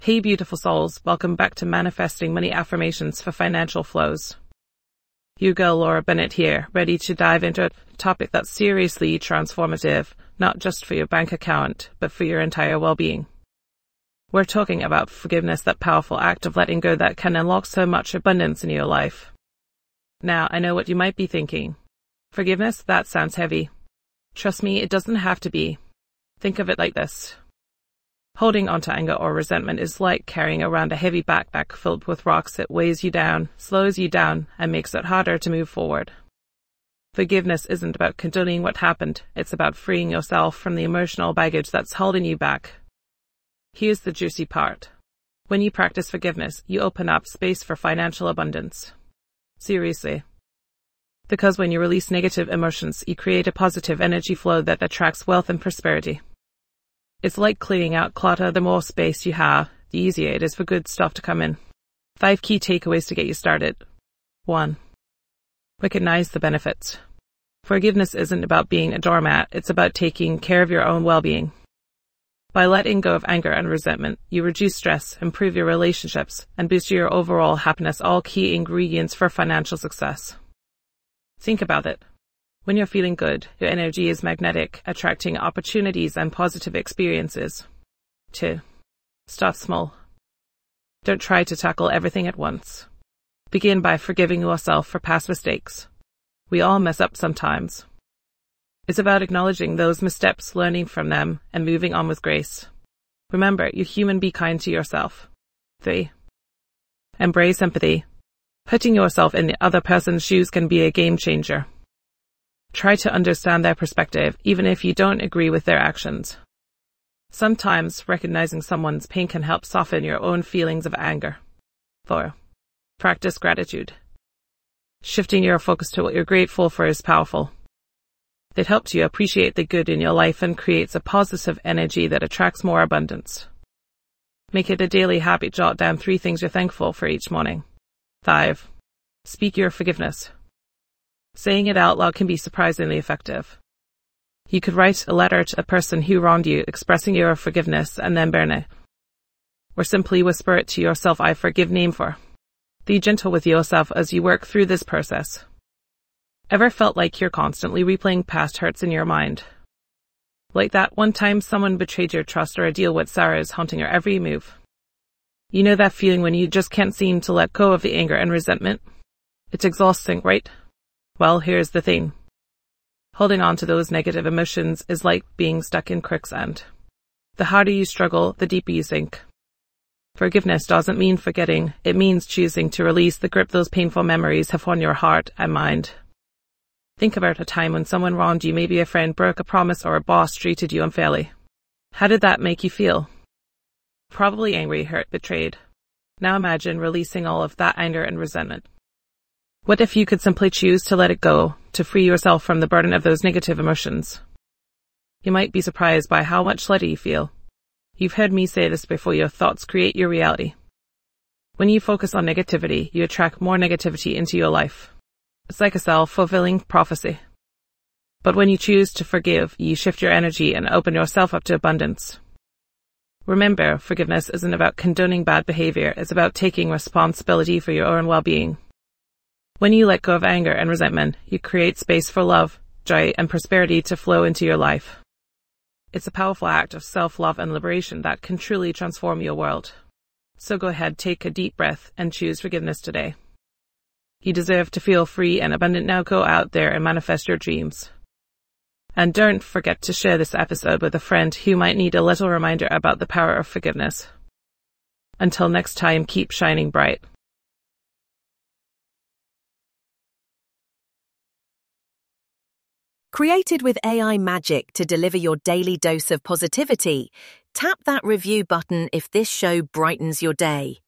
Hey beautiful souls, welcome back to Manifesting Money Affirmations for Financial Flows. You girl Laura Bennett here, ready to dive into a topic that's seriously transformative, not just for your bank account, but for your entire well-being. We're talking about forgiveness, that powerful act of letting go that can unlock so much abundance in your life. Now, I know what you might be thinking. Forgiveness? That sounds heavy. Trust me, it doesn't have to be. Think of it like this. Holding onto anger or resentment is like carrying around a heavy backpack filled with rocks. It weighs you down, slows you down, and makes it harder to move forward. Forgiveness isn't about condoning what happened. It's about freeing yourself from the emotional baggage that's holding you back. Here's the juicy part. When you practice forgiveness, you open up space for financial abundance. Seriously. Because when you release negative emotions, you create a positive energy flow that attracts wealth and prosperity. It's like cleaning out clutter. The more space you have, the easier it is for good stuff to come in. 5 key takeaways to get you started. 1. Recognize the benefits. Forgiveness isn't about being a doormat, it's about taking care of your own well-being. By letting go of anger and resentment, you reduce stress, improve your relationships, and boost your overall happiness, all key ingredients for financial success. Think about it. When you're feeling good, your energy is magnetic, attracting opportunities and positive experiences. 2. Start small. Don't try to tackle everything at once. Begin by forgiving yourself for past mistakes. We all mess up sometimes. It's about acknowledging those missteps, learning from them, and moving on with grace. Remember, you're human, be kind to yourself. 3. Embrace empathy. Putting yourself in the other person's shoes can be a game changer. Try to understand their perspective, even if you don't agree with their actions. Sometimes recognizing someone's pain can help soften your own feelings of anger. 4. Practice gratitude. Shifting your focus to what you're grateful for is powerful. It helps you appreciate the good in your life and creates a positive energy that attracts more abundance. Make it a daily habit. Jot down 3 things you're thankful for each morning. 5. Speak your forgiveness. Saying it out loud can be surprisingly effective. You could write a letter to a person who wronged you, expressing your forgiveness, and then burn it. Or simply whisper it to yourself, I forgive name for. Be gentle with yourself as you work through this process. Ever felt like you're constantly replaying past hurts in your mind? Like that one time someone betrayed your trust, or a deal with Sarah is haunting your every move. You know that feeling when you just can't seem to let go of the anger and resentment? It's exhausting, right? Well, here's the thing. Holding on to those negative emotions is like being stuck in quicksand. The harder you struggle, the deeper you sink. Forgiveness doesn't mean forgetting, it means choosing to release the grip those painful memories have on your heart and mind. Think about a time when someone wronged you, maybe a friend broke a promise or a boss treated you unfairly. How did that make you feel? Probably angry, hurt, betrayed. Now imagine releasing all of that anger and resentment. What if you could simply choose to let it go, to free yourself from the burden of those negative emotions? You might be surprised by how much lighter you feel. You've heard me say this before, your thoughts create your reality. When you focus on negativity, you attract more negativity into your life. It's like a self-fulfilling prophecy. But when you choose to forgive, you shift your energy and open yourself up to abundance. Remember, forgiveness isn't about condoning bad behavior, it's about taking responsibility for your own well-being. When you let go of anger and resentment, you create space for love, joy, and prosperity to flow into your life. It's a powerful act of self-love and liberation that can truly transform your world. So go ahead, take a deep breath, and choose forgiveness today. You deserve to feel free and abundant. Now go out there and manifest your dreams. And don't forget to share this episode with a friend who might need a little reminder about the power of forgiveness. Until next time, keep shining bright. Created with AI magic to deliver your daily dose of positivity, tap that review button if this show brightens your day.